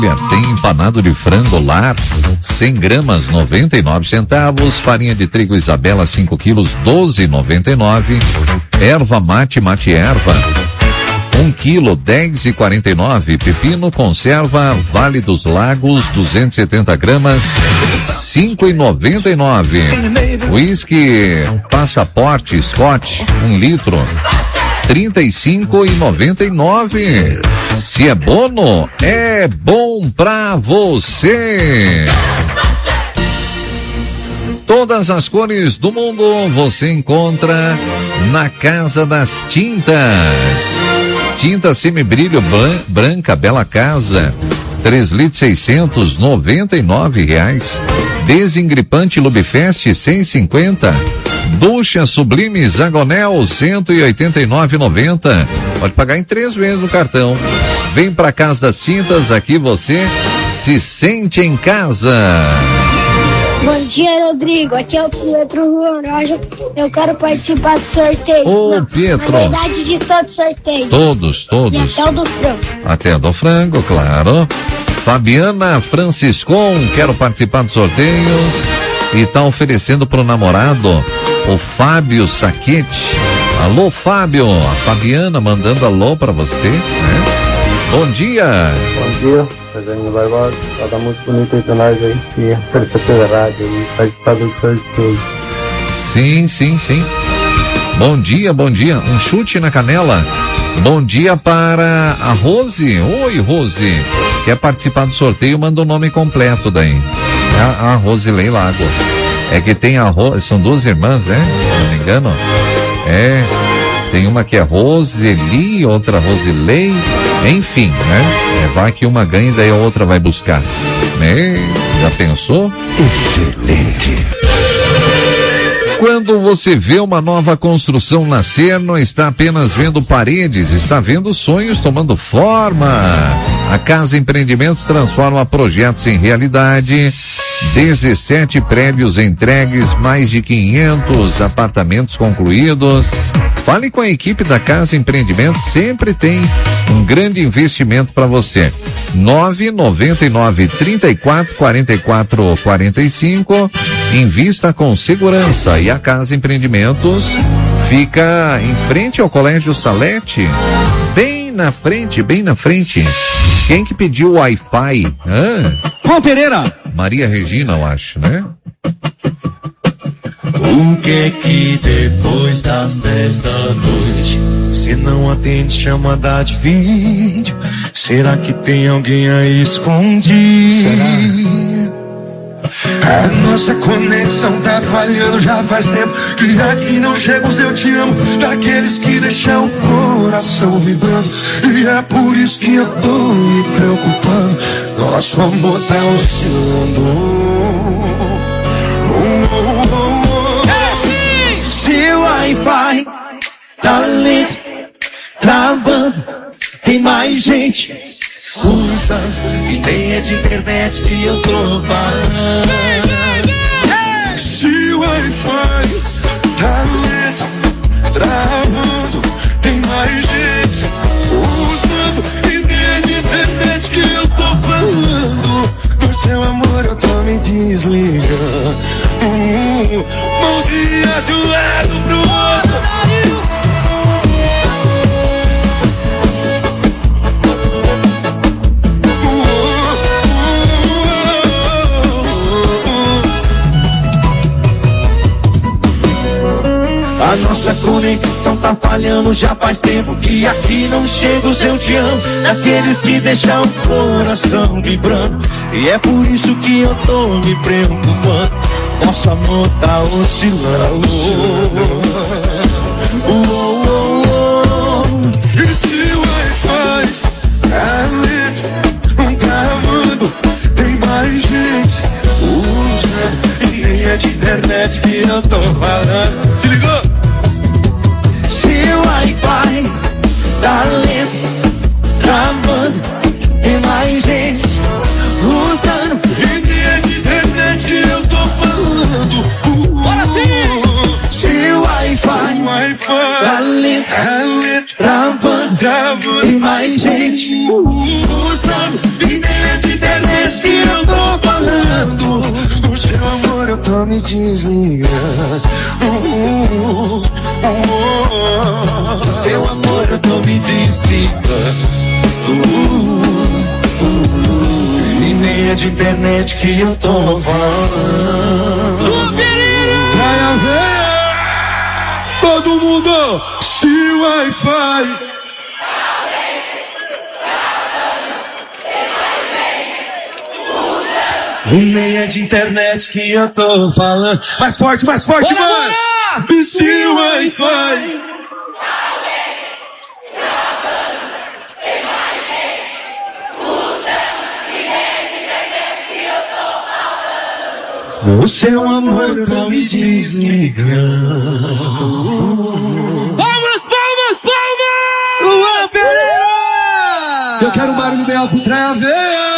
Tem empanado de frango lar, 100 gramas, 99 centavos. Farinha de trigo Isabela, 5 quilos, 12,99. Erva mate erva, 1 quilo, 10,49. Pepino conserva Vale dos Lagos, 270 gramas, 5,99. Whisky Passaporte Scott, 1 litro, 35,99. Se é bono, é bom pra você. Todas as cores do mundo você encontra na Casa das Tintas. Tinta semibrilho branca, Bela Casa, 3 litros, 699 reais. Desengripante Lubifest, 150. Ducha Sublime Zagonel, 189,90. Pode pagar em 3 vezes no cartão. Vem pra Casa das Tintas, aqui você se sente em casa. Bom dia, Rodrigo. Aqui é o Pietro Ruoroja. Eu quero participar do sorteio. Ô, Pietro. Na verdade, de todos os sorteios. Todos. E até o do frango. Até o do frango, claro. Fabiana Franciscon, quero participar dos sorteios. E tá oferecendo pro namorado, o Fábio Saquete. Alô, Fábio. A Fabiana mandando alô pra você, né? Bom dia. Bom dia, Fazendo Barbosa. Tá muito bonito aí pra nós aí. E percepção da rádio aí, participar do sorteio. Sim. Bom dia. Um chute na canela. Bom dia para a Rose. Oi, Rose. Quer participar do sorteio? Manda o nome completo daí. A Rosilei Lago. É que tem são 2 irmãs, né? Se não me engano. Tem uma que é Roseli, outra Rosilei. Enfim, né? Vai que uma ganha e daí a outra vai buscar. Já pensou? Excelente. Quando você vê uma nova construção nascer, não está apenas vendo paredes, está vendo sonhos tomando forma. A Casa Empreendimentos transforma projetos em realidade. 17 prédios entregues, mais de 500 apartamentos concluídos. Fale com a equipe da Casa Empreendimentos, sempre tem um grande investimento para você. 999-34-44-45. Invista com segurança. E a Casa Empreendimentos fica em frente ao Colégio Salete, bem na frente. Quem que pediu Wi-Fi? Juan Pereira. Maria Regina, eu acho, né? O que depois das 10 da noite, se não atende chamada de vídeo, será que tem alguém aí escondido? Será? A nossa conexão tá falhando já faz tempo, que aqui não chega os eu te amo, daqueles que deixam o coração vibrando. E é por isso que eu tô me preocupando, nosso amor tá oscilando. Se o Wi-Fi tá lento, travando, tem mais gente usando, e nem é de internet que eu tô falando. Se o Wi-Fi tá lento, travando, tem mais gente usando, e nem é de internet que eu tô falando. Por seu amor eu tô me desligando. Mãozinha de um lado pro outro. A nossa conexão tá falhando já faz tempo, que aqui não chega o seu te amo, daqueles que deixam o coração vibrando. E é por isso que eu tô me preocupando, nosso amor tá oscilando. E se o Wi-Fi tá lento, travando, tem mais gente usando, e nem é de internet que eu tô falando. Se ligou? Se o Wi-Fi tá lento, travando, tem mais gente usando, e nem é de internet que eu tô falando. Bora sim! Se o Wi-Fi tá lento, travando, tem mais gente usando, e nem é de me desligando. Seu amor eu tô me desligando. E nem é de internet que eu tô falando. Trai a veia, todo mundo se Wi-Fi. E nem é de internet que eu tô falando. Mais forte, mano! Se Wi-Fi. O seu amor tá me desligando. Palmas! Luan Pereira! Eu quero um barulho bem alto, Trai a veia.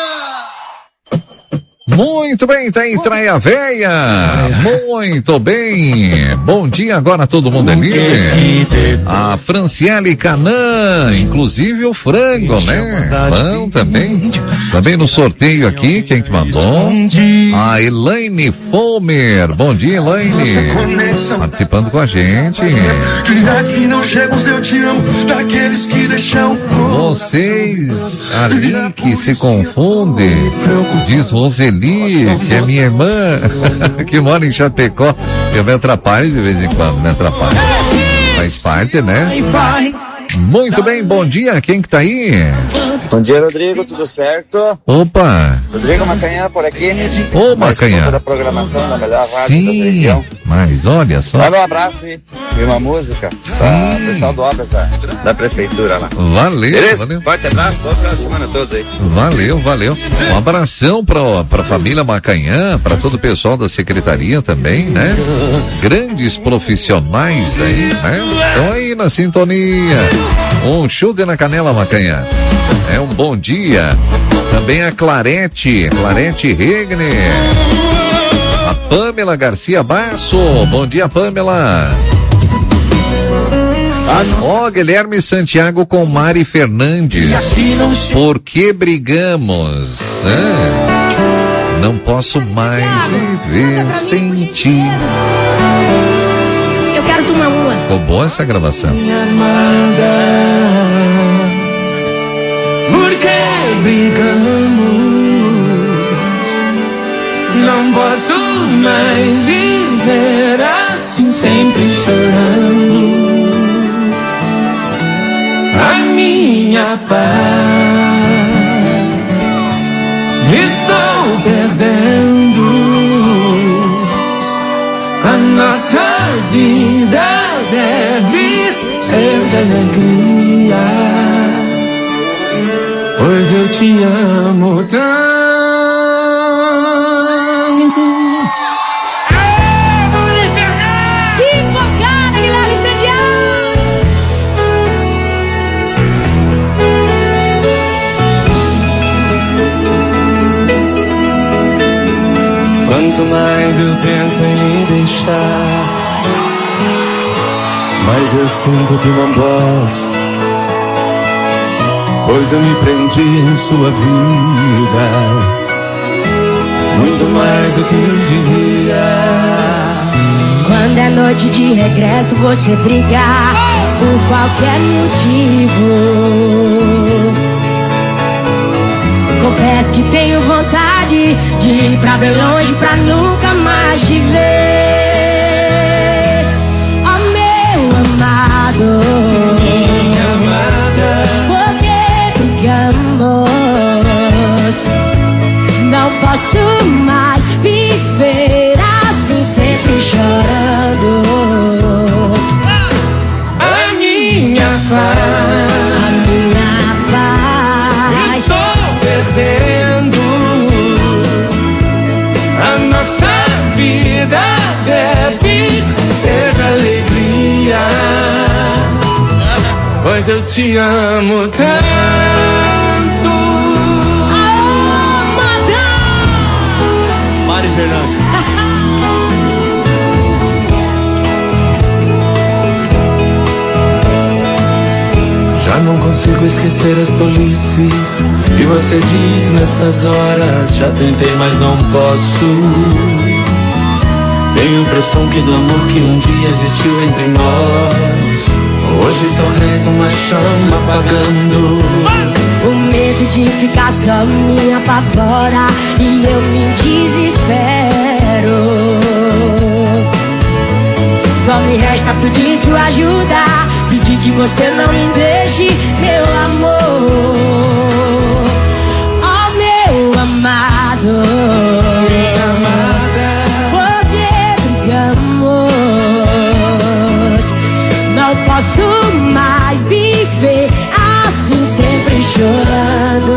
Muito bem, tá aí, Traia Véia. Muito bem. Bom dia agora, todo mundo ali. A Franciele Canã, inclusive o frango, né? Bom também. Também no sorteio aqui, quem que mandou? A Elaine Fomer. Bom dia, Elaine. Participando com a gente. Aqui não chega os eu te amo, daqueles que deixam. Vocês ali que se confundem, diz Roseli, que é minha irmã, que mora em Chapecó. Eu me atrapalho de vez em quando, me atrapalho. Faz parte, né? Muito bem, bom dia, quem que tá aí? Bom dia, Rodrigo, tudo certo? Opa! Rodrigo Macanhã por aqui. Ô, Macanhã. Da programação da melhor rádio da região. Mas olha só. Manda um abraço e uma música para o pessoal do Obras da prefeitura lá. Valeu, beleza? Valeu. Forte abraço, bom final de semana a todos aí. Valeu. Um abração pra família Macanhã, pra todo o pessoal da secretaria também, né? Grandes profissionais aí, né? Estão aí na sintonia. Um chute na canela, Macanhã. É um bom dia. Também a Clarete Regner. A Pamela Garcia Basso. Bom dia, Pamela. Guilherme Santiago com Mari Fernandes. Por que brigamos? Não posso mais viver sem ti. Eu quero tomar uma. Ficou boa essa gravação. Minha amada, por que brigamos? Não posso mais viver assim, sempre chorando. A minha paz estou perdendo. A nossa vida deve ser de alegria, pois eu te amo tanto. Invocada, Guilherme Santiago. Quanto mais eu penso em me deixar, mas eu sinto que não posso, pois eu me prendi em sua vida, muito mais do que devia. Quando é noite de regresso, você brigar por qualquer motivo. Confesso que tenho vontade de ir pra bem longe pra nunca mais te ver. Oh, meu amado, Minha amada, por que brigamos? Não posso mais viver assim, sempre chorando. a minha paz, estou perdendo. A nossa vida deve ser de alegria, pois eu te amo tanto. Mari Fernandes. Já não consigo esquecer as tolices que você diz nestas horas. Já tentei, mas não posso. Tenho impressão que do amor que um dia existiu entre nós, hoje só resta uma chama apagando. O medo de ficar só me apavora e eu me desespero. Só me resta pedir sua ajuda, pedir que você não me deixe, meu amor. Oh, meu amado, Minha amada, porque brigamos. Não posso mais viver assim, sempre chorando.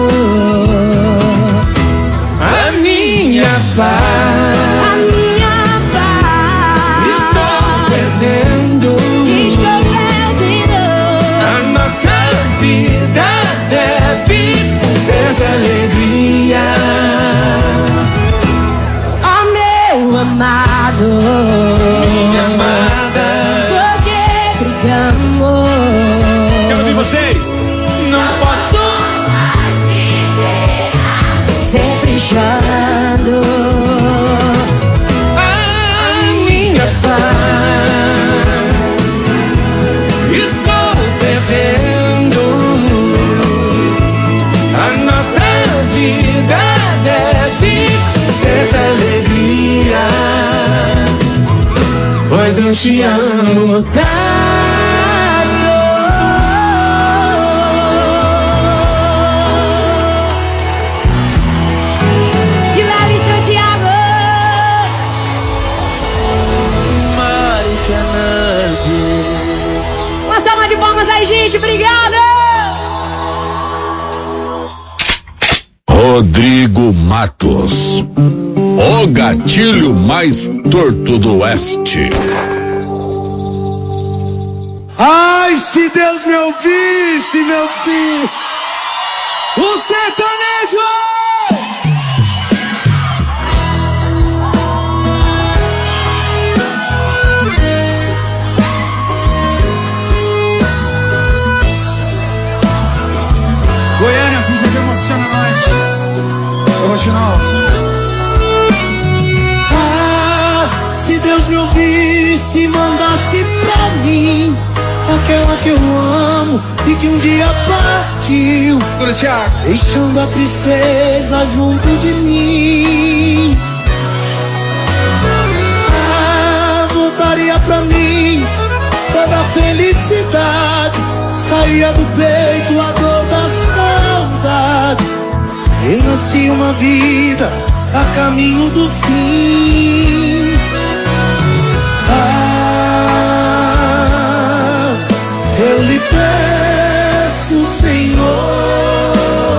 a minha paz, A minha paz estou perdendo. estou perdendo. A nossa vida deve ser de alegria. Oh, meu amado, Minha amada, porque brigamos. quero ouvir vocês. Não posso. Sempre chorando. A minha paz estou perdendo. A nossa vida deve ser de alegria, pois eu te amo Guilherme Santiago. Mari Fernandes. Uma salva de palmas aí, gente. Obrigada. Rodrigo Matos, o gatilho mais torto do oeste. Ai, se Deus me ouvisse, meu filho. O sertanejo! Goiânia, assim vocês emocionam nós. Ô, Rochinol. Ah, se Deus me ouvisse, mandasse pra mim aquela que eu amo e que um dia partiu, deixando a tristeza junto de mim. Ah, voltaria pra mim toda a felicidade, saía do peito a dor da saudade, renascia uma vida a caminho do fim. Ah, eu lhe peço, Senhor,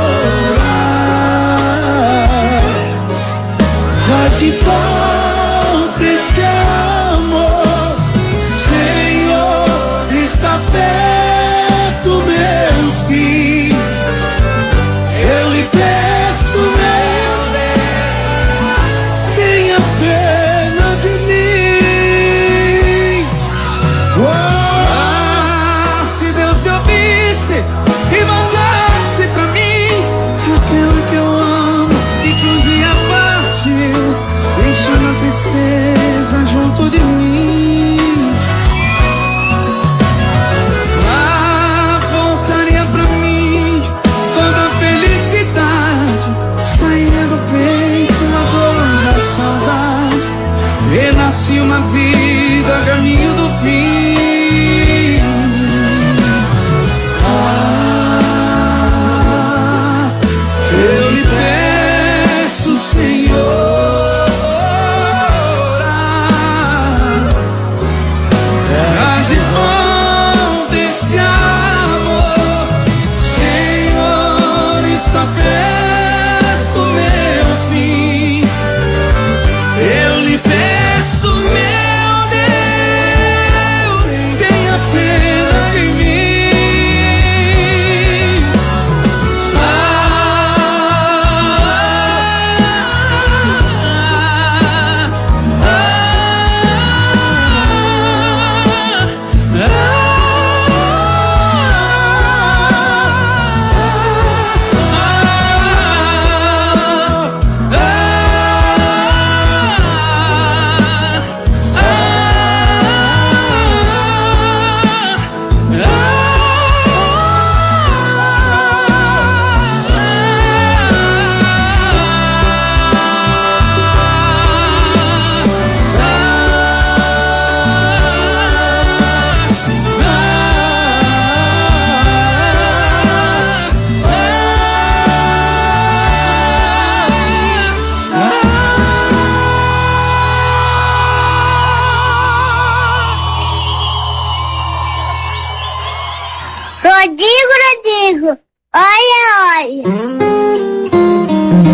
mas de volta esse amor, Senhor, está perto, meu filho. Eu lhe peço, meu Deus, tenha pena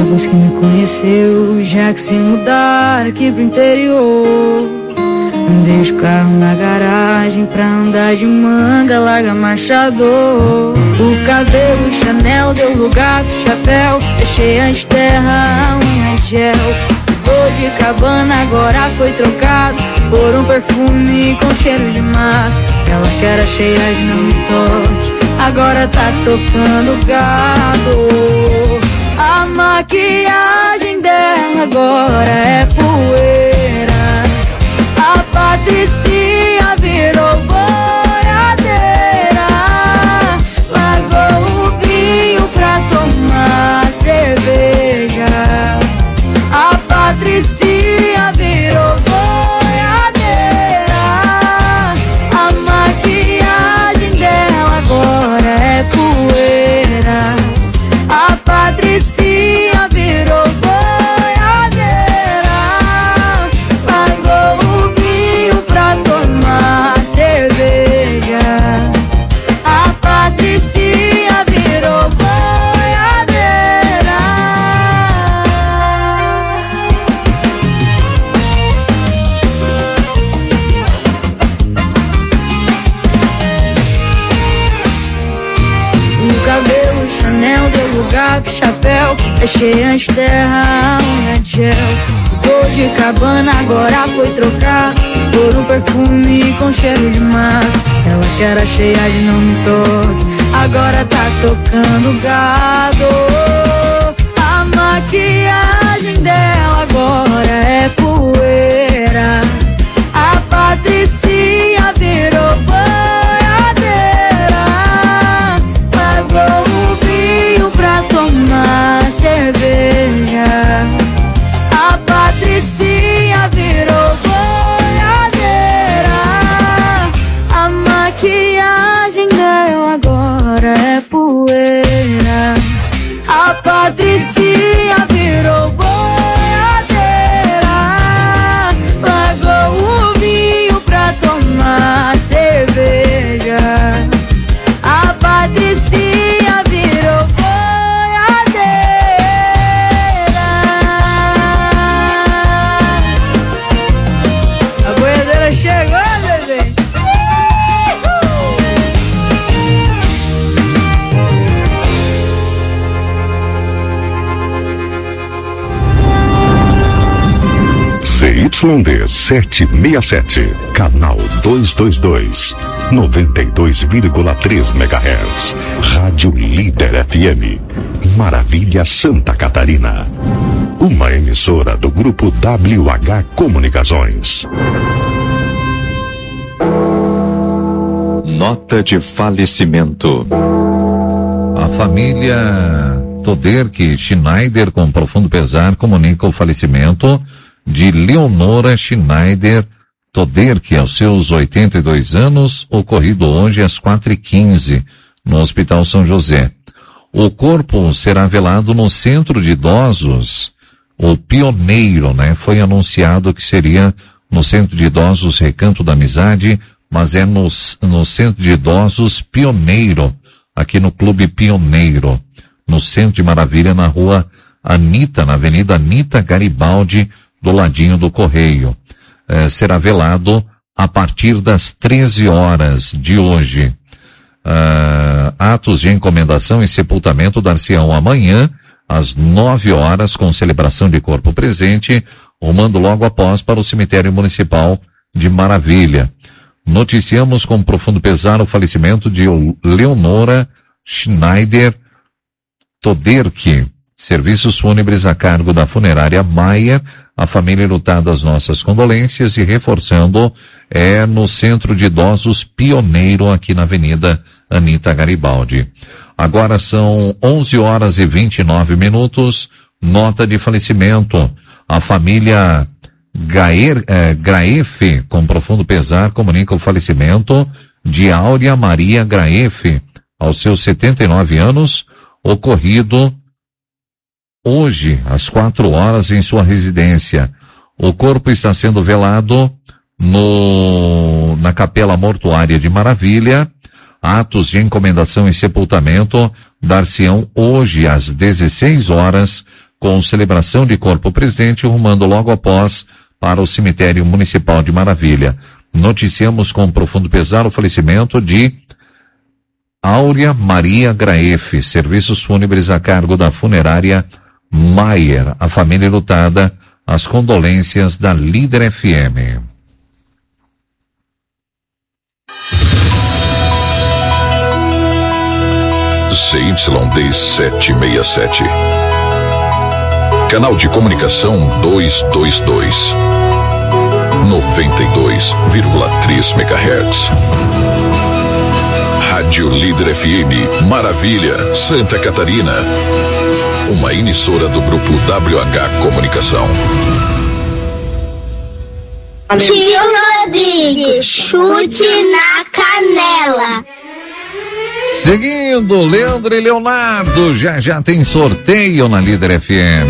depois que me conheceu, já que se mudar aqui pro interior. Deixa o carro na garagem pra andar de manga, larga marchador. O cabelo Chanel deu lugar pro chapéu, deixei antes terra, a unha de gel. O de cabana agora foi trocado por um perfume com cheiro de mato. Ela que era cheia de não me toque, agora tá tocando gado. A maquiagem dela agora é poeira. A Patricinha virou boiadeira. Largou o vinho pra tomar cerveja. A Patricinha virou boiadeira. A maquiagem dela agora é poeira. A Patricinha virou boiadeira. Largou o vinho pra tomar cerveja. A Patricinha virou boiadeira. O cabelo Chanel deu lugar pro chapéu, deixei antes terra, a unha de gel. O de cabana agora foi trocar por um perfume com cheiro de mato. Ela que era cheia de não me toque, agora tá tocando gado. A maquiagem dela agora é poeira. A Patricinha virou boiadeira. Largou o vinho pra tomar cerveja. A Patricinha virou boiadeira. A maquiagem dela agora é poeira. A Patricinha virou boiadeira. Largou o vinho pra tomar cerveja. A Patricinha virou boiadeira. A boiadeira chegou, bebê. ZYD 767, canal 222, 92,3 MHz, Rádio Líder FM, Maravilha, Santa Catarina. Uma emissora do Grupo WH Comunicações. Nota de falecimento. A família Toderk Schneider, com profundo pesar, comunica o falecimento de Leonora Schneider Toderk, aos seus 82 anos, ocorrido hoje às 4h15, no Hospital São José. O corpo será velado no Centro de Idosos, o Pioneiro, né? Foi anunciado que seria no Centro de Idosos Recanto da Amizade, mas é no Centro de Idosos Pioneiro, aqui no Clube Pioneiro, no Centro de Maravilha, na rua Anita, na Avenida Anita Garibaldi, do ladinho do Correio. Será velado a partir das 13 horas de hoje. Atos de encomendação e sepultamento dar-se-ão amanhã, às 9 horas, com celebração de corpo presente, rumando logo após para o cemitério municipal de Maravilha. Noticiamos com profundo pesar o falecimento de Leonora Schneider Toderk. Serviços fúnebres a cargo da funerária Maier. A família lutada as nossas condolências e reforçando, no Centro de Idosos Pioneiro, aqui na Avenida Anita Garibaldi. Agora são 11 horas e 29 minutos. Nota de falecimento. A família Graefe, com profundo pesar, comunica o falecimento de Áurea Maria Graefe, aos seus 79 anos, ocorrido hoje, às 4 horas, em sua residência. O corpo está sendo velado na Capela Mortuária de Maravilha. Atos de encomendação e sepultamento dar-se-ão hoje, às 16 horas, com celebração de corpo presente, rumando logo após para o cemitério municipal de Maravilha. Noticiamos com profundo pesar o falecimento de Áurea Maria Graeff, serviços fúnebres a cargo da funerária Maier. A família lutada, as condolências da Líder FM. CYD 767. Canal de comunicação 222. 92,3 MHz. Rádio Líder FM, Maravilha, Santa Catarina. Uma emissora do grupo WH Comunicação. Tio Rodrigo, chute na canela. Seguindo, Leandro e Leonardo, já tem sorteio na Líder FM.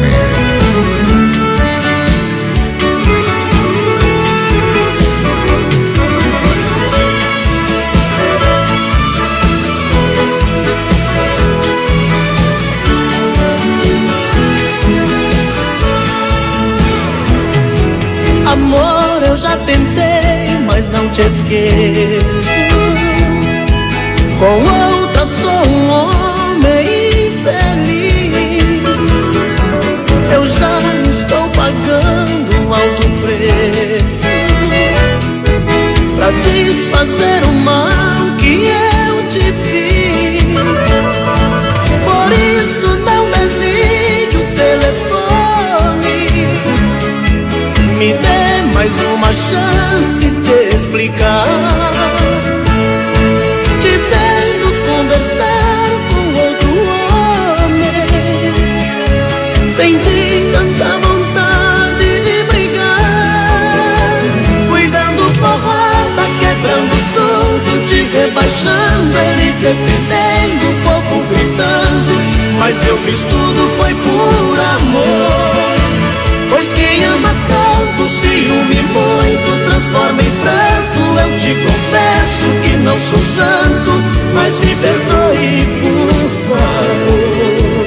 Amor, eu já tentei, mas não te esqueço. Com outra sou um homem infeliz. Eu já estou pagando um alto preço pra desfazer o mal que eu te fiz. Por isso não desligue o telefone. Me dê mais uma chance de explicar. Senti tanta vontade de brigar, fui dando porrada, quebrando tudo, te rebaixando, ele defendendo, o povo gritando, mas eu fiz tudo foi por amor. Pois quem ama tanto, ciúme muito, transforma em pranto. Eu te confesso que não sou santo, mas me perdoe, por favor.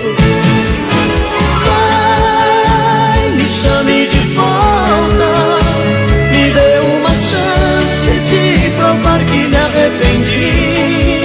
Chame de volta, me dê uma chance de provar que me arrependi.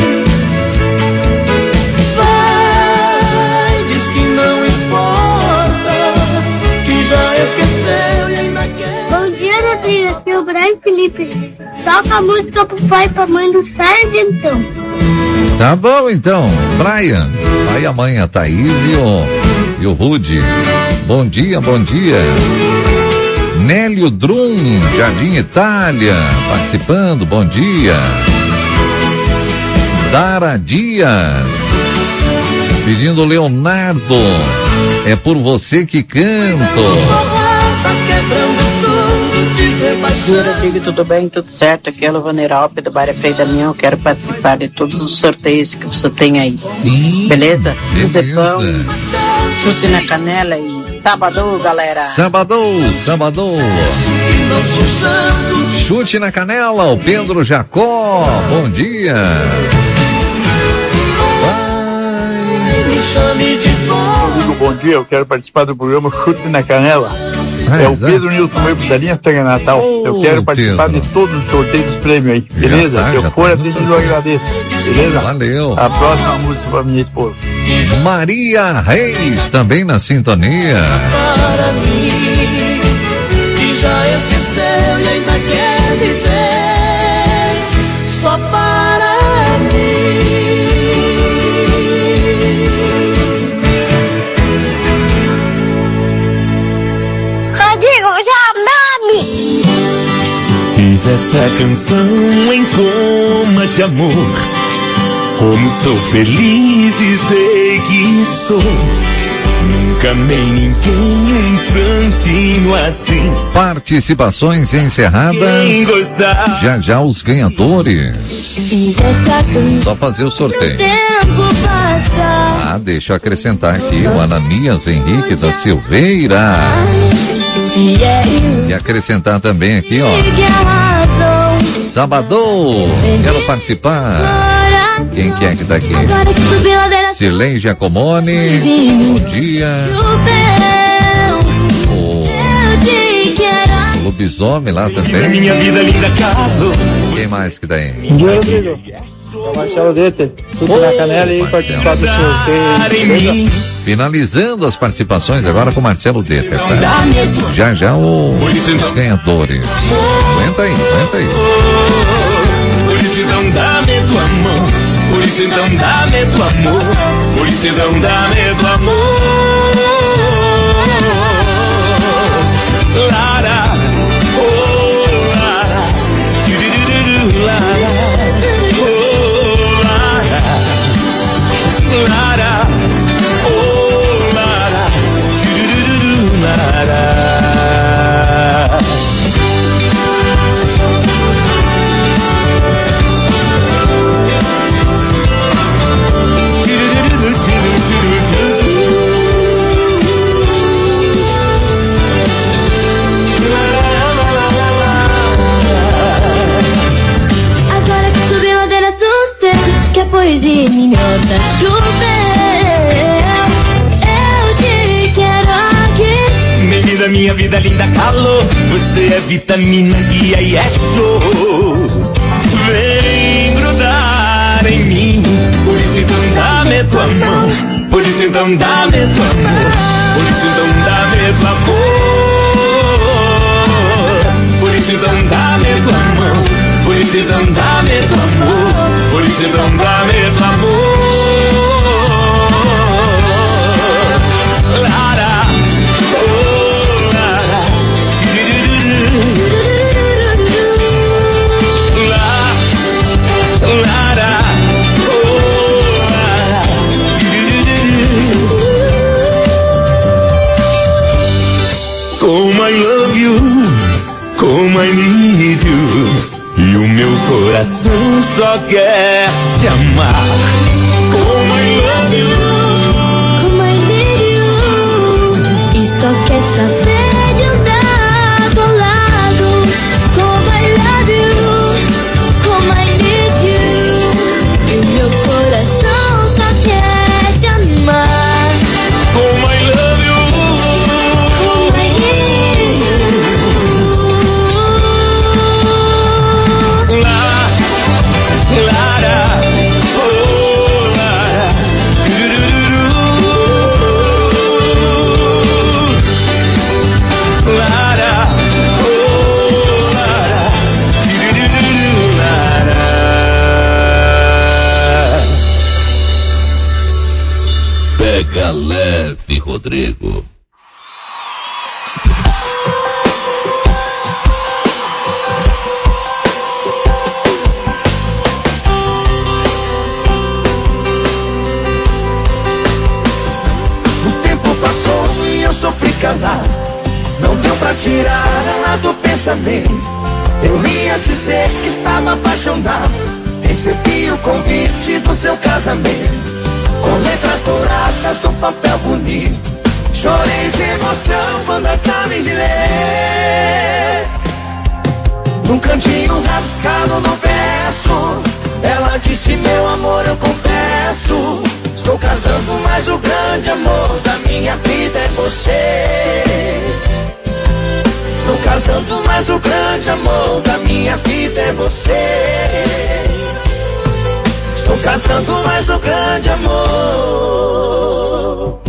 Vai, diz que não importa, que já esqueceu e ainda quer. Bom dia, Rodrigo, aqui é o Brian Felipe. Toca a música pro pai e pra mãe do Sérgio, então. Tá bom, então, Brian, pai, a mãe, a Thaís e o Rude. Bom dia, bom dia. Nélio Drum, Jardim Itália, participando, bom dia. Dara Dias, pedindo Leonardo, é por você que canto. Oi, Rodrigo, tudo bem? Tudo certo? Aqui é a Luvaneiralpe do Bairro Frei Damião. Quero participar de todos os sorteios que você tem aí. Sim. Beleza? Beleza. Chute na canela e sábado, galera. Sábado. Chute na canela, o Pedro Jacó. Bom dia. Rodrigo, bom dia. Eu quero participar do programa Chute na Canela. É o Pedro Nilton, meu da linha Sanga Natal. Eu quero participar de todos os sorteios dos prêmios aí. Beleza? Se eu for atendido, eu agradeço. Beleza? Valeu. A próxima música pra minha esposa. Maria Reis, também na sintonia. Para mim, que já esqueceu e ainda quer viver só para mim. Rodrigo, já nome! Fiz essa canção em coma de amor. Como sou feliz e sei que estou. Nunca amei ninguém um tantinho assim. Participações encerradas. Já os ganhadores. Só fazer o sorteio. Deixa eu acrescentar aqui o Ananias Henrique da Silveira. E acrescentar também aqui, ó, Sabadão, quero participar. Quem que é que tá aqui? Silene Giacomoni, bom dia. lobisomem lá também. Minha vida linda, Carlos. Quem mais que daí? Bom dia, Rodrigo. É o Marcelo Deter, tudo na canela e participar do sorteio. Finalizando as participações agora com o Marcelo Deter, tá? Já os ganhadores. Aguenta aí. Por isso então dá-me tua mão. Por isso então dá-me tua amor. Por isso então dá-me tua amor. Lara, oh Lara, Lara, oh Lara, Lara, oh Lara, Lara. Poesia me nota chover. Eu te quero aqui. Menina, minha vida linda, calor. Você é vitamina, guia e é show. Vem grudar em mim. Por isso então dá-me tua mão. Por isso então dá-me tua amor. Por isso então dá-me tua amor. Por isso então dá-me tua mão. Por isso então dá-me tua amor. Por isso então dá-me tua amor. Lara, oh Lara, Lara, oh Lara. Como I love you, como I need you. E o meu coração só quer te amar. Como I love you, como I need you. E só quer saber de andar do lado. Como I love you, como I need you. E o meu coração só quer te amar. Como I love you, como I need you. Lara, oh Lara, Lara, oh Lara, Lara. Pega leve, Rodrigo. Sofri calado, não deu pra tirar ela do pensamento. Eu ia dizer que estava apaixonado. Recebi o convite do seu casamento, com letras douradas do papel bonito. Chorei de emoção quando acabei de ler. Num cantinho rabiscado no verso, ela disse: meu amor, eu confesso, estou casando, mas o grande amor da minha vida é você. Estou casando, mas o grande amor da minha vida é você. Estou casando, mas o grande amor.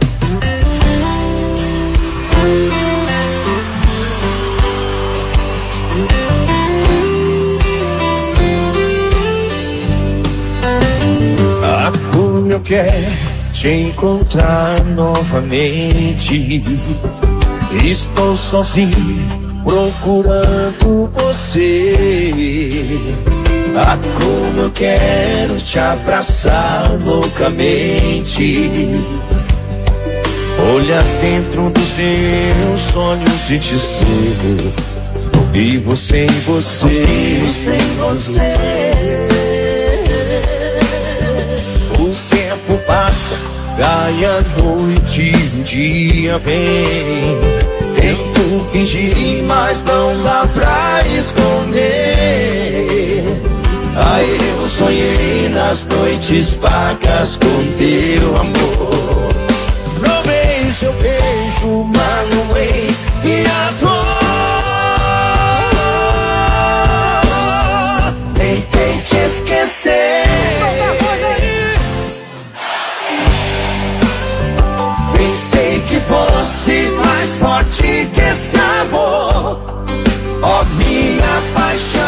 Como eu quero te encontrar novamente. Estou sozinho procurando você. Ah, como eu quero te abraçar loucamente. Olhar dentro dos teus olhos e dizer: não vivo sem você. Não vivo sem você. Passa, cai a noite, o dia vem. Tento fingir, mas não dá pra esconder. Aí eu sonhei nas noites vagas com teu amor. Provei seu beijo, magoei minha dor. esse amor, ó minha paixão.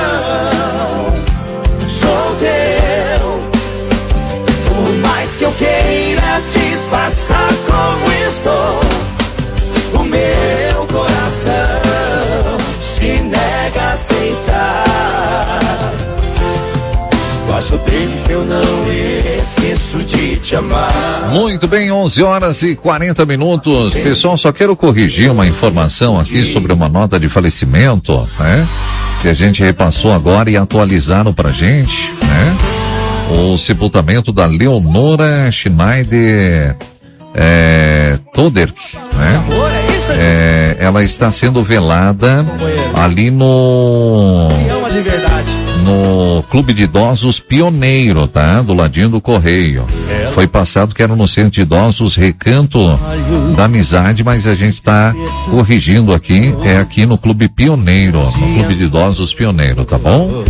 Sou teu, por mais que eu queira disfarçar como estou, o meu coração se nega a aceitar. Faz o tempo que eu não esqueço de te amar. Muito bem, 11h40. Pessoal, só quero corrigir uma informação aqui sobre uma nota de falecimento, né? Que a gente repassou agora e atualizaram pra gente, né? O sepultamento da Leonora Schneider Toder, né? Ela está sendo velada ali no Clube de Idosos Pioneiro, tá? Do ladinho do Correio. Foi passado que era no Centro de Idosos Recanto da Amizade, mas a gente tá corrigindo aqui, é aqui no Clube Pioneiro, no Clube de Idosos Pioneiro, tá bom?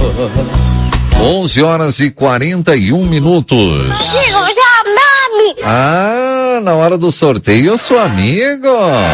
11h41. Ah, na hora do sorteio eu sou amigo.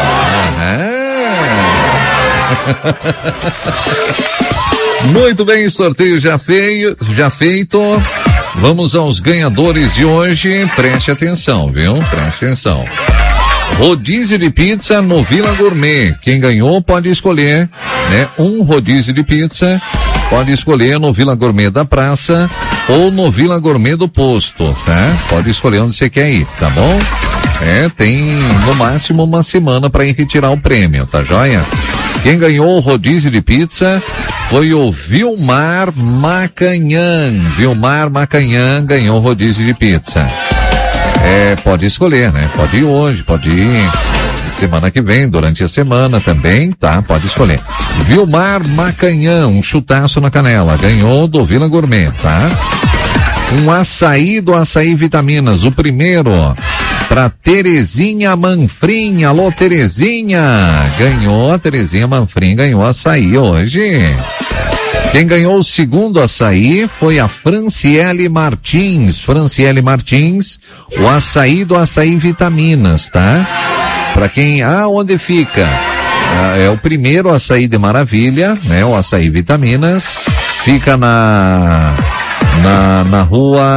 Muito bem, sorteio já feito. Vamos aos ganhadores de hoje. Preste atenção, viu? Preste atenção. Rodízio de pizza no Vila Gourmet. Quem ganhou pode escolher, né? Um rodízio de pizza. Pode escolher no Vila Gourmet da Praça ou no Vila Gourmet do Posto, tá? Pode escolher onde você quer ir, tá bom? Tem no máximo uma semana para ir retirar o prêmio, tá joia? Quem ganhou o rodízio de pizza foi o Vilmar Macanhã. Vilmar Macanhã ganhou o rodízio de pizza. Pode escolher, né? Pode ir hoje, pode ir semana que vem, durante a semana também, tá? Pode escolher. Vilmar Macanhã, um chutaço na canela, ganhou do Vila Gourmet, tá? Um açaí do Açaí Vitaminas, o primeiro pra Terezinha Manfrim. Alô, Terezinha, ganhou, a Terezinha Manfrim ganhou açaí hoje. Quem ganhou o segundo açaí foi a Franciele Martins. Franciele Martins, o açaí do Açaí Vitaminas, tá? Pra quem, onde fica? É o primeiro açaí de Maravilha, né? O Açaí Vitaminas. Fica na rua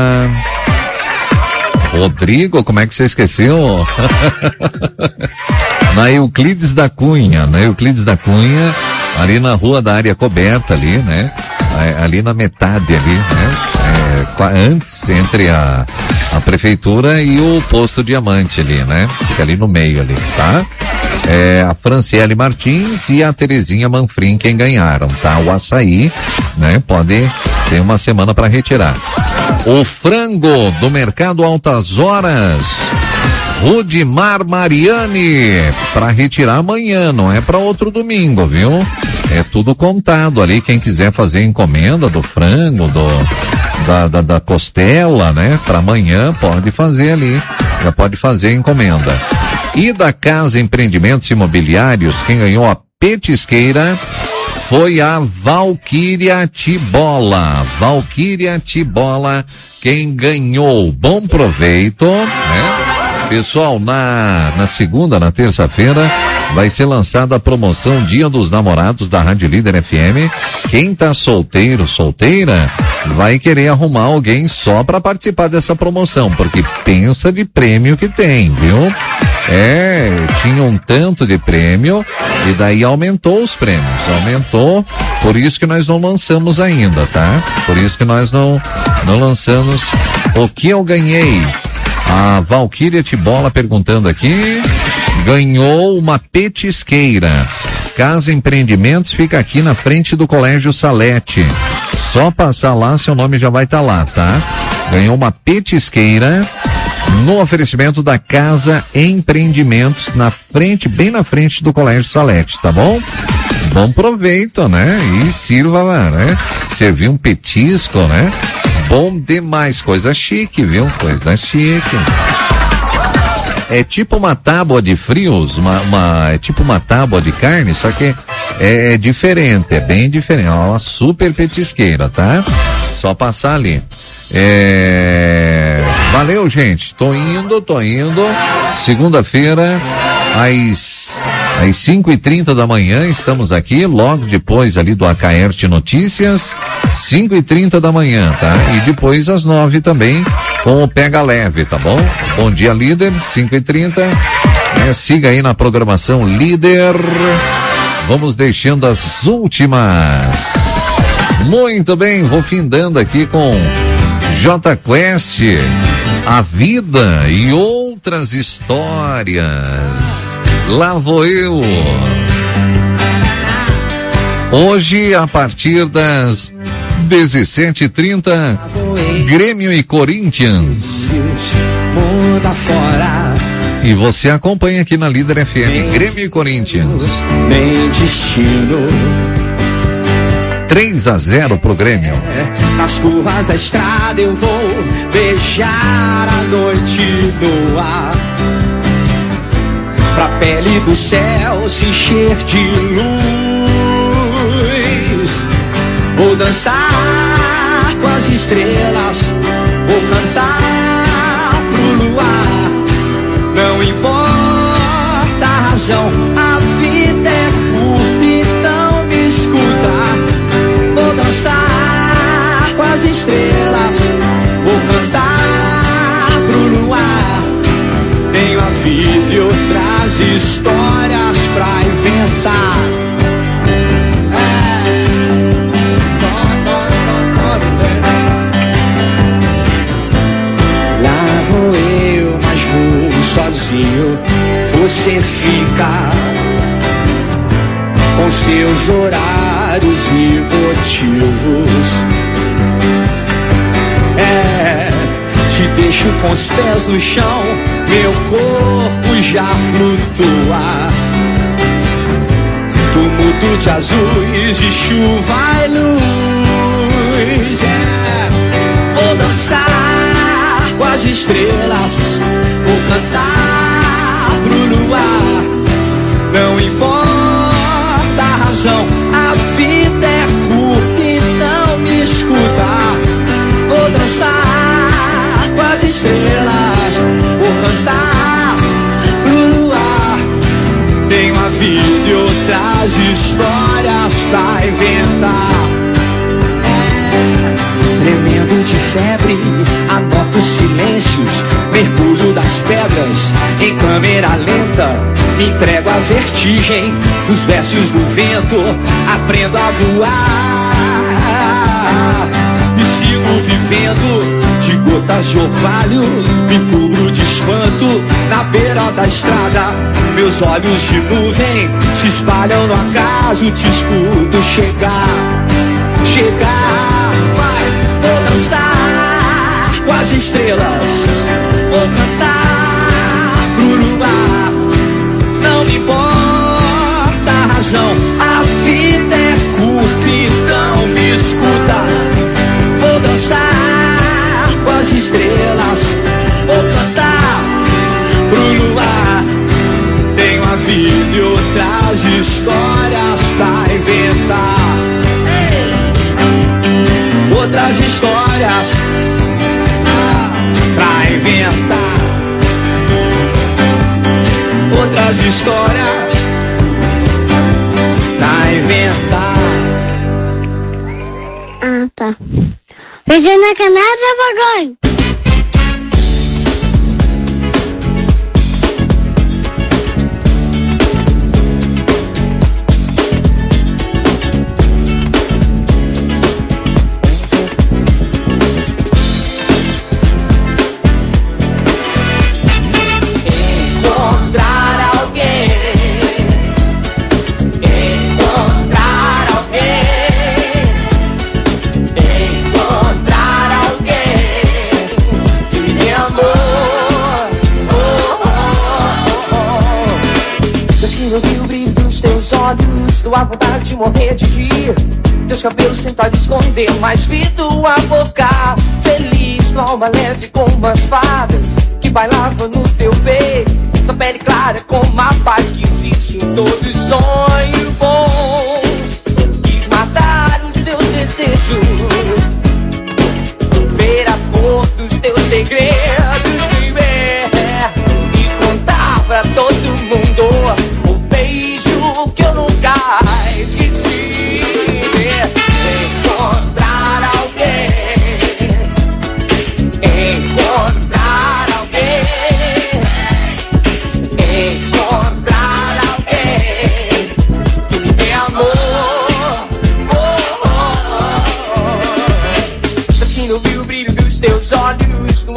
Rodrigo, como é que você esqueceu? Na Euclides da Cunha, ali na rua da área coberta ali, né? Ali na metade ali, né? Antes, entre a prefeitura e o posto Diamante ali, né? Fica ali no meio ali, tá? A Franciele Martins e a Terezinha Manfrim quem ganharam, tá? O açaí, né? Pode ter uma semana para retirar. O frango do Mercado Altas Horas, Rudimar Mariani, para retirar amanhã, não é para outro domingo, viu? É tudo contado ali, quem quiser fazer encomenda do frango, da costela, né? Para amanhã pode fazer ali, já pode fazer encomenda. E da Casa Empreendimentos Imobiliários, quem ganhou a petisqueira foi a Valquíria Tibola. Valquíria Tibola, quem ganhou. Bom proveito, né? Pessoal, na segunda, na terça-feira, vai ser lançada a promoção Dia dos Namorados da Rádio Líder FM. Quem tá solteiro, solteira, vai querer arrumar alguém só para participar dessa promoção, porque pensa de prêmio que tem, viu? Tinha um tanto de prêmio e daí aumentou os prêmios, por isso que nós não lançamos ainda, tá? Por isso que nós não lançamos. O que eu ganhei? A Valquíria Tibola perguntando aqui, ganhou uma petisqueira. Casa Empreendimentos fica aqui na frente do Colégio Salete. Só passar lá, seu nome já vai estar lá, tá? Ganhou uma petisqueira no oferecimento da Casa Empreendimentos, bem na frente do Colégio Salete, tá bom? Bom proveito, né? E sirva lá, né? Servir um petisco, né? Bom demais, coisa chique, viu? Coisa chique. É tipo uma tábua de frios, é tipo uma tábua de carne, só que é diferente, é bem diferente, é uma super petisqueira, tá? Só passar ali. Valeu, gente, tô indo. Segunda-feira, às Às 5h30 da manhã estamos aqui, logo depois ali do Acaerte Notícias, 5h30 da manhã, tá? E depois às 9 também com o Pega Leve, tá bom? Bom dia, líder, 5h30. Siga aí na programação Líder. Vamos deixando as últimas. Muito bem, vou findando aqui com J Quest, a vida e outras histórias. Lá vou eu. Hoje, a partir das 17h30, Grêmio e Corinthians. E você acompanha aqui na Líder FM, Grêmio e Corinthians. 3-0 pro Grêmio. Nas curvas da estrada eu vou beijar a noite no ar, pra pele do céu se encher de luz. Vou dançar com as estrelas, vou cantar pro luar. Não importa a razão, a vida é curta, então me escuta. Vou dançar com as estrelas, vou cantar pro luar. Tenho a vida e outras histórias pra inventar. Lá vou eu, mas vou sozinho. Você fica com seus horários e motivos. Te deixo com os pés no chão, meu corpo já flutua. Tumulto de azuis, de chuva e luz. Vou dançar com as estrelas, vou cantar pro luar. Não importa a razão, a vida é curta, então me escuta. Vou dançar com as estrelas, vou cantar pro luar. Tenho a vida e outras histórias pra inventar. Tremendo de febre, anoto silêncios, mergulho das pedras em câmera lenta. Me entrego à vertigem dos versos do vento, aprendo a voar e sigo vivendo de gotas de orvalho. Me cubro de espanto na beira da estrada. Meus olhos de nuvem se espalham no acaso. Te escuto chegar, chegar. Vai, vou dançar com as estrelas, vou cantar pro luar. Não me importa a razão, a vida é curta, então me escuta. Vou dançar com as estrelas, vou cantar pro luar. Tenho a vida e outras histórias pra inventar. Outras histórias pra inventar. Outras histórias pra inventar. Ah, tá. Presente na canasa, vagão. Dou a vontade de morrer de rir. Teus cabelos tentaram esconder, mas vi tua boca feliz, tua alma leve como as fadas que bailavam no teu peito. Tua pele clara como a paz que existe em todo sonho bom. Quis matar os teus desejos, ver a cor dos teus segredos, viver e contar pra todo mundo. Oh, baby,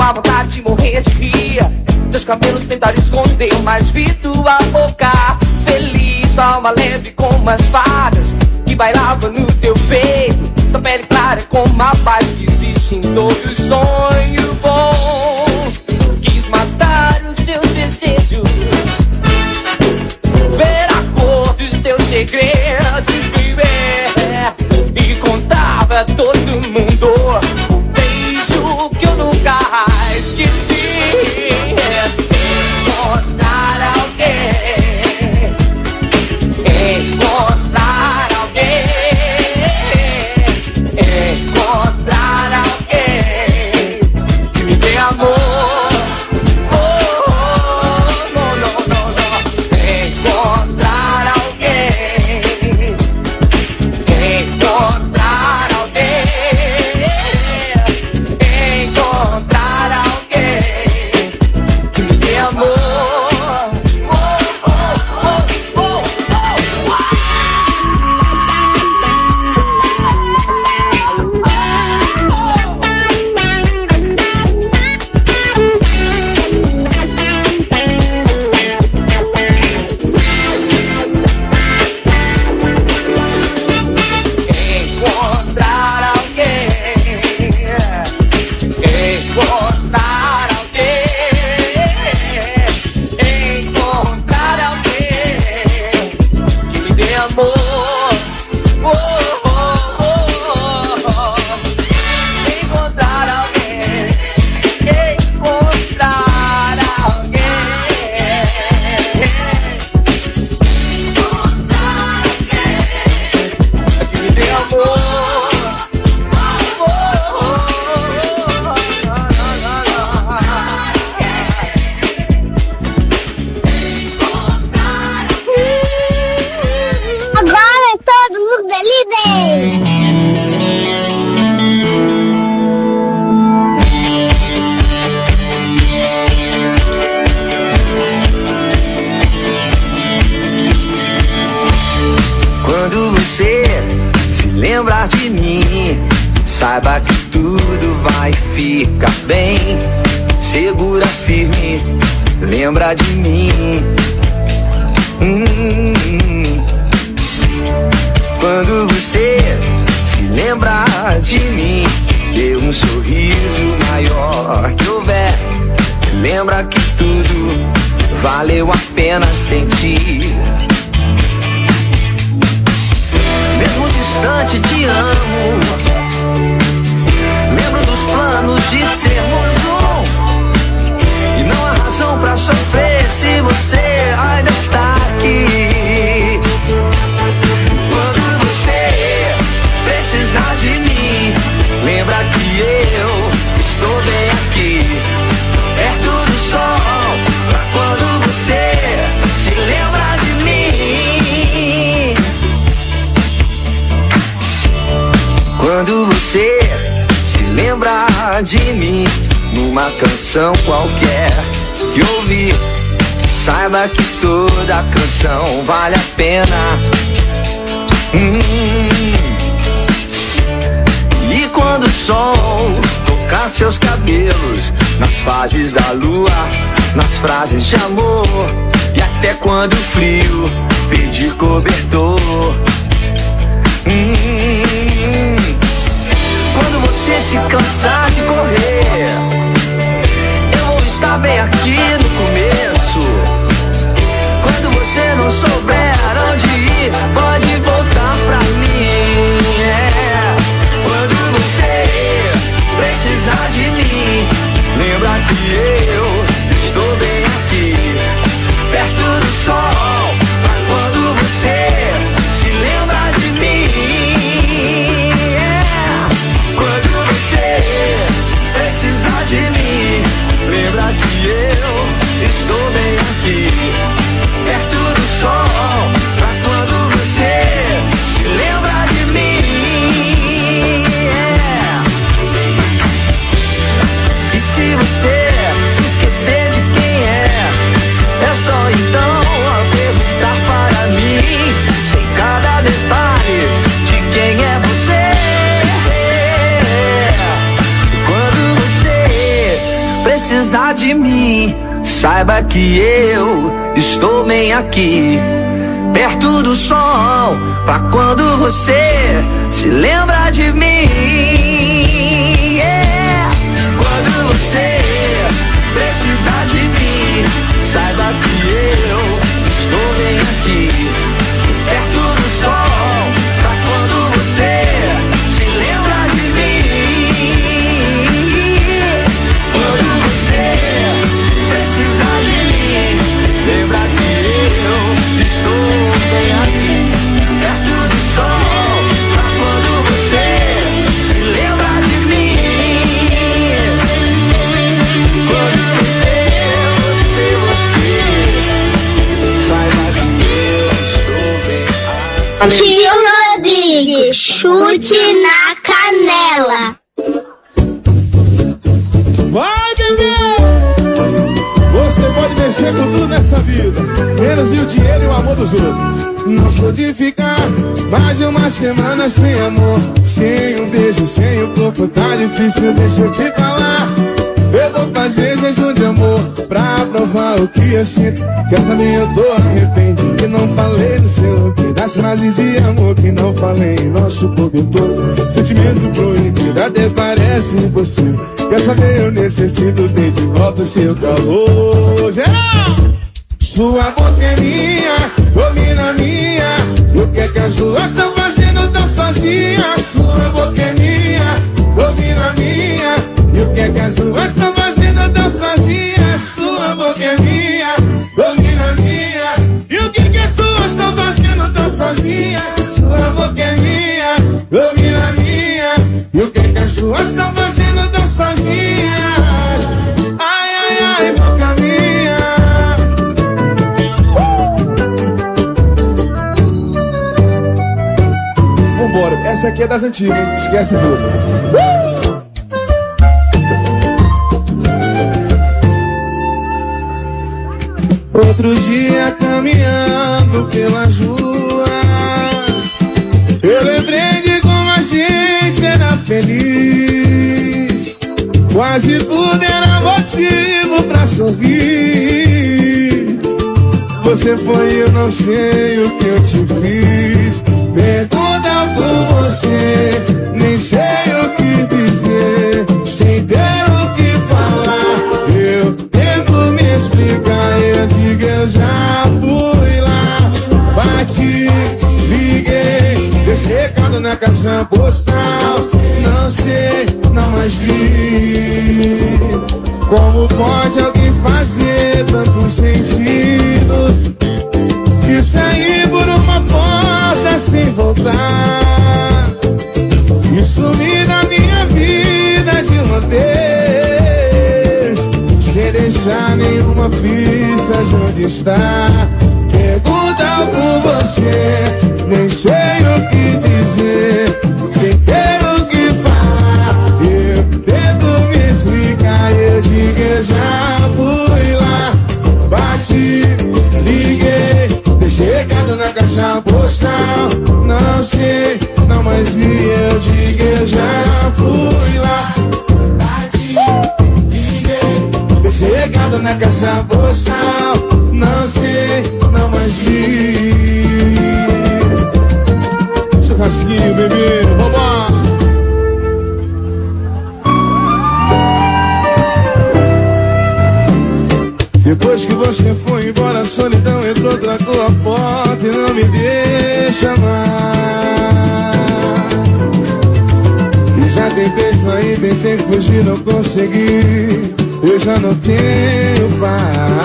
Dá vontade de morrer de rir. Teus cabelos tentaram esconder, mas vi tua boca feliz. Tua alma leve como as fadas que bailava no teu peito. Tua pele clara como a paz que existe em todo sonho bom. Quis matar os seus desejos, ver a cor dos teus segredos, viver e contava a todo mundo o beijo que eu nunca esqueci. Encontrar alguém, encontrar alguém, encontrar alguém que me dê amor. Saiba que tudo vai ficar bem. Segura firme, lembra de mim. Quando você se lembrar de mim, dê um sorriso maior que houver. Lembra que tudo valeu a pena sentir. Mesmo distante te amo. Lembro dos planos de sermos um. E não há razão pra sofrer se você ainda está aqui. Quando você precisar de mim, lembra que eu estou bem aqui, perto do sol, pra quando você se lembra de mim. Quando você se lembrar de mim, numa canção qualquer que ouvir, saiba que toda canção vale a pena. E quando o sol tocar seus cabelos, nas fases da lua, nas frases de amor, e até quando o frio pedir cobertor. Quando você se cansar de correr, eu vou estar bem aqui no começo. Quando você não souber onde ir, pode voltar pra mim. Quando você precisar de mim, lembra que eu estou bem aqui, perto do sol, pra quando você se lembra de mim. Quando você precisar de mim, lembra que eu estou bem aqui, perto do sol, pra quando você saiba que eu estou bem aqui, perto do sol, pra quando você se lembra de mim. Yeah. Quando você precisar de mim, saiba que eu estou bem aqui, perto do sol, pra quando você se lembra de mim. Quando você precisar de mim, lembra que eu estou bem aqui, perto do sol, pra quando você se lembra de mim. Quando você saiba que eu estou bem aqui. Tio Rodrigo, chute na canela. Vai, bebê! Você pode mexer com tudo nessa vida, menos o dinheiro e o amor dos outros. Não sou de ficar mais de uma semana sem amor, sem um beijo, sem o corpo, tá difícil, deixa eu te falar. Eu vou fazer jejum de amor pra provar o que eu sinto. Quer saber, eu tô arrependido que não falei no seu que das frases de amor que não falei em nosso cobertor. Sentimento proibido até parece impossível. Quer saber, eu necessito ter de volta seu calor. Geral! Sua boca é minha, domina minha. E o que é que as duas estão fazendo tão sozinhas? Sua boca é minha, domina minha. E o que é que as duas estão fazendo tão sozinhas? Sua boca é minha, domina minha. E o que é que as duas estão fazendo tão sozinhas? Sua boca é minha, domina minha. E o que é que as duas estão fazendo tão sozinhas? Ai, ai, ai, boca minha. Vambora, essa aqui é das antigas, hein? Esquece tudo. Outro dia caminhando pelas ruas, eu lembrei de como a gente era feliz. Quase tudo era motivo pra sorrir. Você foi, eu não sei o que eu te fiz. Pergunta por você, nem sei o que dizer. Sem ter o que falar, eu tento me explicar. Eu digo, eu já fui lá, bati, liguei, deixei recado na caixa postal. Não sei, não mais vi. Como pode alguém fazer tanto sentido e sair por uma porta sem voltar e sumir da minha vida de uma vez, sem deixar nenhuma pista de onde está? Pergunta por você, nem sei o que dizer, sem ter o que falar. Eu tento me explicar, eu digo, eu já fui lá, bati, liguei, deixei recado na caixa postal. Não sei, não mais vi, eu digo, eu já fui lá, bati, liguei, deixei recado na caixa postal. Não sei, não mais vi. Churrasquinho, bebê, vambora. Depois que você foi embora, a solidão entrou, trancou a porta e não me deixa mais. E já tentei sair, tentei fugir, não consegui. Eu já não tenho paz.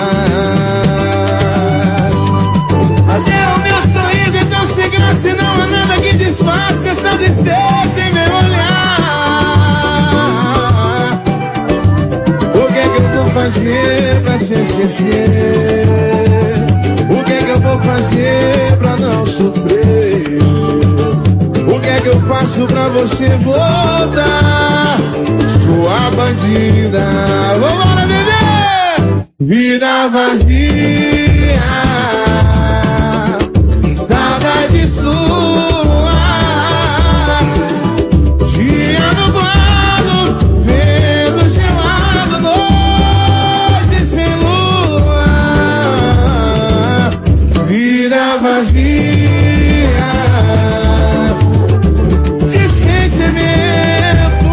Até o meu sorriso é tão sem graça e não há nada que disfarce essa tristeza em meu olhar. O que é que eu vou fazer pra se esquecer? O que é que eu vou fazer pra não sofrer? O que é que eu faço pra você voltar? Sua bandida, vambora, bebê! Vida vazia, saudade sua. Dia nublado, vento gelado, noite sem lua. vida vazia de sentimento,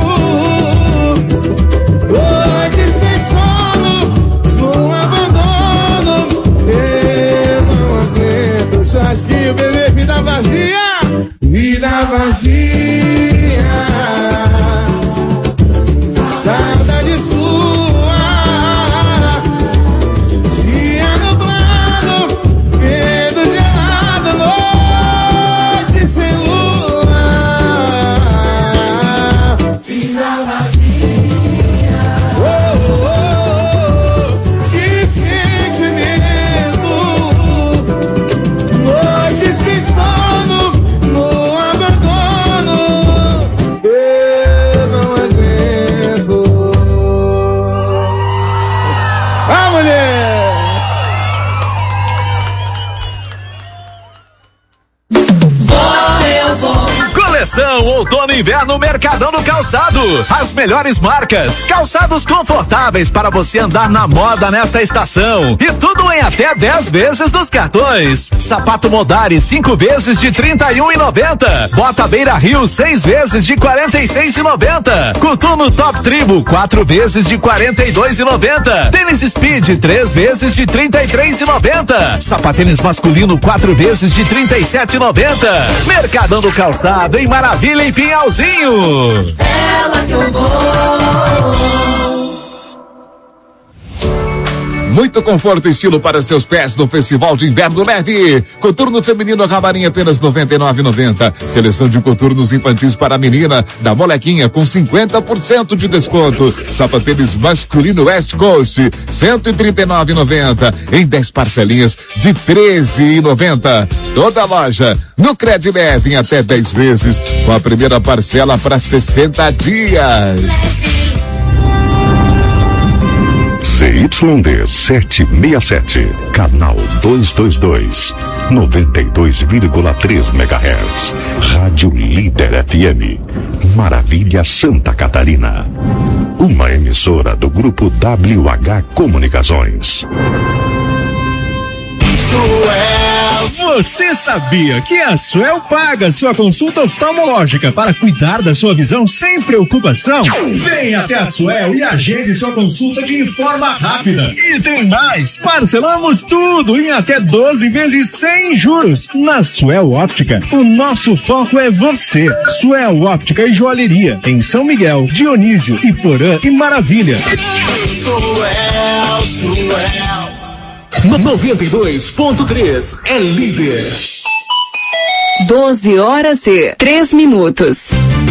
oh, de sem sono, no abandono. Eu não aguento sozinho, bebê, vida vazia, vida vazia, saudade sua, dia nublado, medo gelado, noite sem lua, vida vazia, oh, oh, oh, de sentimento, noite sem sono, no abandono. Eu não aguento. Ah, mulher! Coleção Outono e Inverno Mercadão do Calçado. As melhores marcas, calçados confortáveis para você andar na moda nesta estação. E tudo em até 10 vezes dos cartões. Sapato Modari 5 vezes de R$31,90. Bota Beira Rio 6 vezes de R$46,90. Coturno Top Tribo 4 vezes de R$42,90. Tênis Speed 3 vezes de R$33,90. Sapatênis masculino 4 vezes de R$37,90. Mercadão do Calçado em Maravilha e Pinhalzinho. Ela que eu vou. Muito conforto e estilo para seus pés no Festival de Inverno Leve. Coturno feminino Camarim apenas R$99,90. Seleção de coturnos infantis para a menina da Molequinha com 50% de desconto. Sapatênis masculino West Coast R$139,90 em 10 parcelinhas de R$13,90. Toda loja no Cred Leve em até 10 vezes com a primeira parcela para 60 dias. ZYD 767, canal 222, 92,3 MHz. Rádio Líder FM, Maravilha, Santa Catarina. Uma emissora do grupo WH Comunicações. Você sabia que a Suel paga sua consulta oftalmológica para cuidar da sua visão sem preocupação? Venha até a Suel e agende sua consulta de forma rápida. E tem mais, parcelamos tudo em até 12 vezes sem juros. Na Suel Óptica, o nosso foco é você. Suel Óptica e Joalheria, em São Miguel, Dionísio, Iporã e Maravilha. Suel 92.3 é líder. 12h03.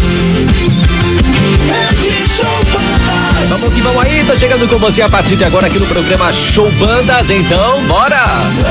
Vamos que vamos aí, tô chegando com você a partir de agora aqui no programa Show Bandas, então bora!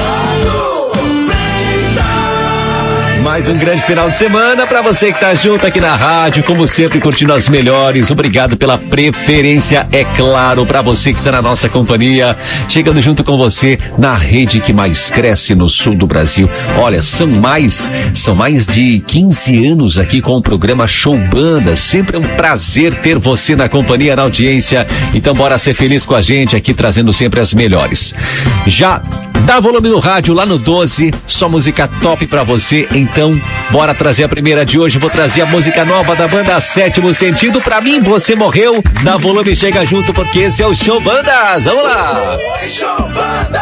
Mais um grande final de semana pra você que tá junto aqui na rádio, como sempre, curtindo as melhores. Obrigado pela preferência, é claro, pra você que tá na nossa companhia, chegando junto com você na rede que mais cresce no sul do Brasil. Olha, são mais de 15 anos aqui com o programa Show Banda. Sempre é um prazer ter você na companhia, na audiência. Então bora ser feliz com a gente aqui, trazendo sempre as melhores. Já dá volume no rádio lá no 12, só música top pra você. Então, bora trazer a primeira de hoje. Vou trazer a música nova da banda Sétimo Sentido. Pra mim, você morreu. Dá volume e chega junto, porque esse é o Show Bandas. Vamos lá! Show Bandas!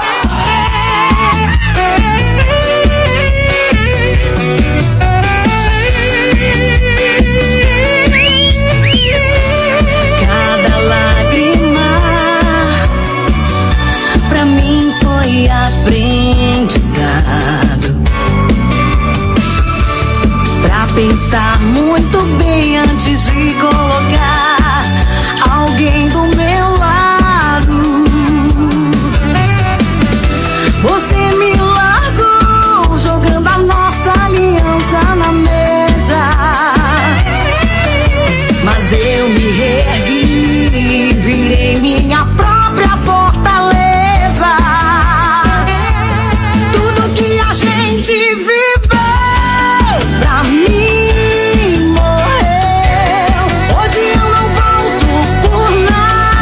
Cada lágrima pra mim foi aprendizado. Pra pensar muito bem antes de colocar alguém do meu lado. Você me largou jogando a nossa aliança na mesa, mas eu me reergui, virei minha própria fortaleza. Tudo que a gente viveu pra mim morreu. Hoje eu não volto por nada.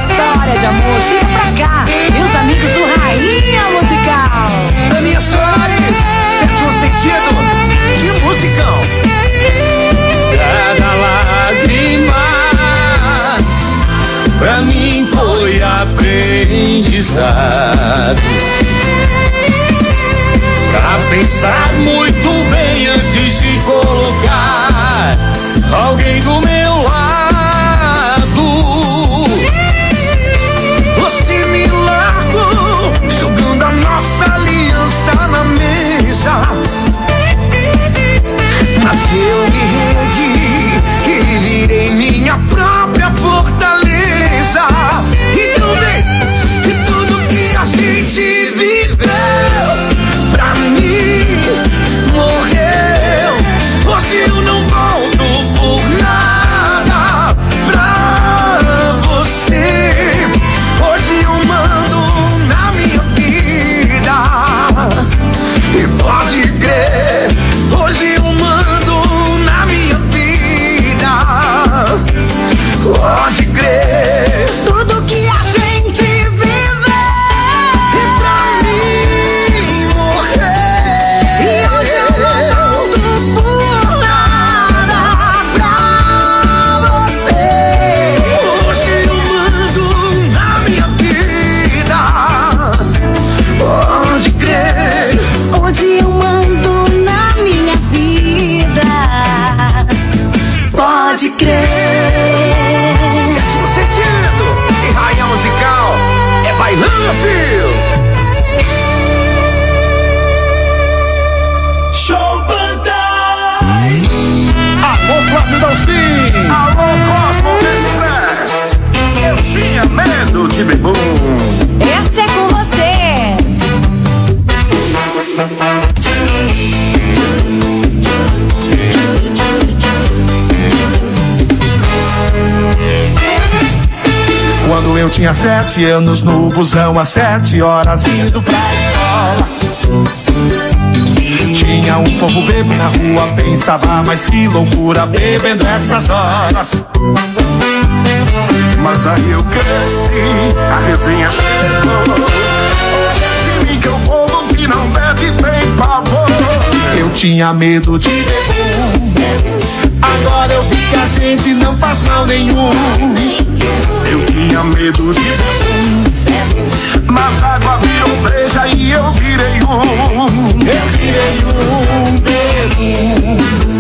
história de amor. Chega pra cá, meus amigos do Rainha Musical. Aninha Soares, sétimo sentido, que musicão. Cada lágrima pra mim foi aprendizado, pra pensar muito bem antes de colocar alguém do meu lado. Você me largou, jogando a nossa aliança na mesa, mas eu me ergui e virei minha própria fortaleza. E tudo que a gente viveu pra mim morreu. Hoje eu não volto por nada pra você. Hoje eu mando na minha vida. E pode crer, hoje eu mando na minha vida. Pode crer. Tudo que a gente viveu e pra mim morrer. E hoje eu não volto por nada pra você. Hoje eu mando na minha vida. Pode crer. Hoje eu mando na minha vida. Pode crer. Sétimo sentido e Rainha Musical é bailando, filho. Show Bandai. Alô, Flávio Dalcin. Alô, Cosmo Express. Eu tinha medo de bebum. Essa é com vocês. Quando eu tinha 7 anos, no busão às 7 horas indo pra escola, tinha um povo bebo na rua, pensava, mas que loucura bebendo essas horas. Mas aí eu cresci, a resenha chegou, de mim que é o povo que não bebe tem pavor. Eu tinha medo de bebum, agora eu vi que a gente não faz mal nenhum. Eu tinha medo de bebum, mas a água virou breja e eu virei um. Eu virei um bebum.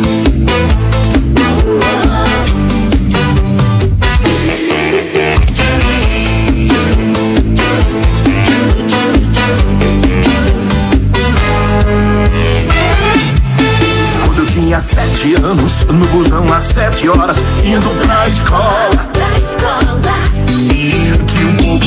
Quando eu tinha 7 anos, no busão às 7 horas, indo